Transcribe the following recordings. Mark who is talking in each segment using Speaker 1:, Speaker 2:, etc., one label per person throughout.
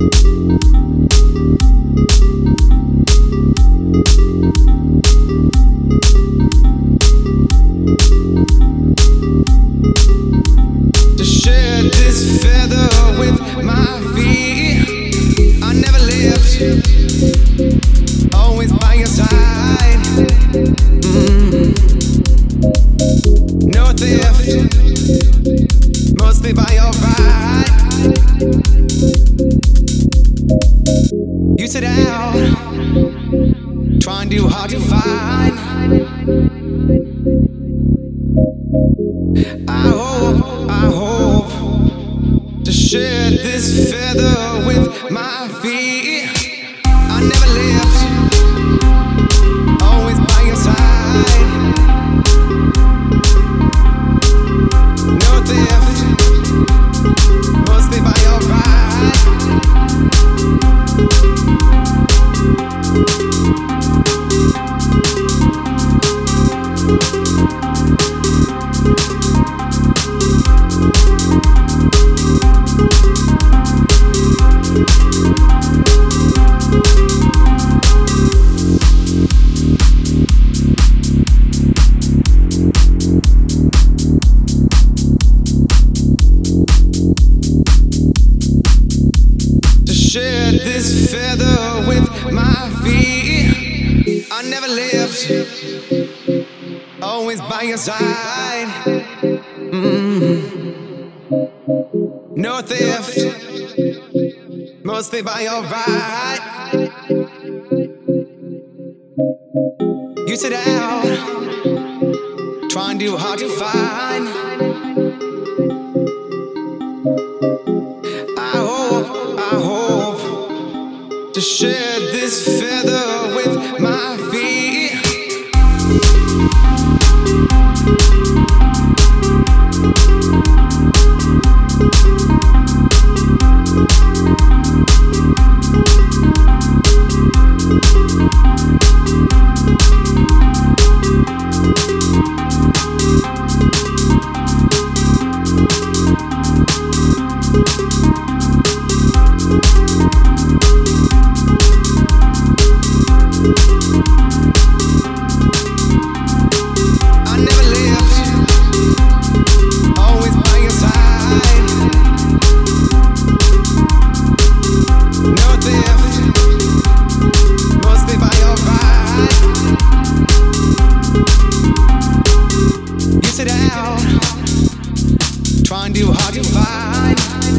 Speaker 1: To share this feather with my feet. I never left, always by your side. No theft, mostly by your right. You set out, trying too hard to find. I hope to share this feather with my feet. I never left, always by your side. No theft, mostly by your right. To share this feather with my feet. I never left, always by your side. No theft, mostly by your right. You set out, trying too hard to find. I hope to share this feather with my feet. I never left, always by your side. No theft, mostly by your right. You set out, trying too hard to find.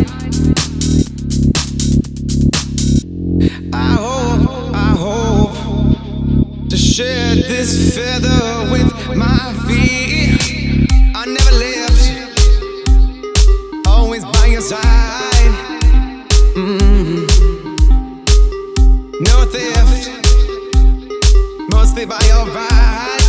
Speaker 1: I hope to share this feather with my feet. I never left, always by your side. No theft, mostly by your right.